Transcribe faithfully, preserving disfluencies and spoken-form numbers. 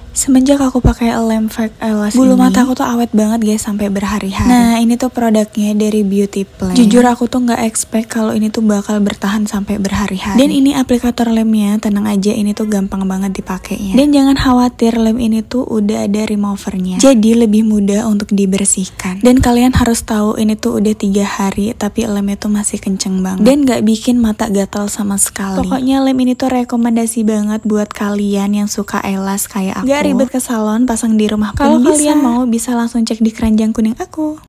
Semenjak aku pakai lem fake eyelash bulu ini, mata aku tuh awet banget guys sampai berhari-hari. Nah ini tuh produknya dari Beauty Plan. Jujur aku tuh nggak expect kalau ini tuh bakal bertahan sampai berhari-hari. Dan ini aplikator lemnya, tenang aja ini tuh gampang banget dipakainya. Dan jangan khawatir, lem ini tuh udah ada removernya, jadi lebih mudah untuk dibersihkan. Dan kalian harus tahu ini tuh udah tiga hari tapi lemnya tuh masih kenceng banget dan nggak bikin mata gatal sama sekali. Pokoknya lem ini tuh rekomendasi banget buat kalian yang suka eyelash kayak aku. Gak ribet ke salon, pasang di rumah. Kalau kalian mau bisa langsung cek di keranjang kuning aku.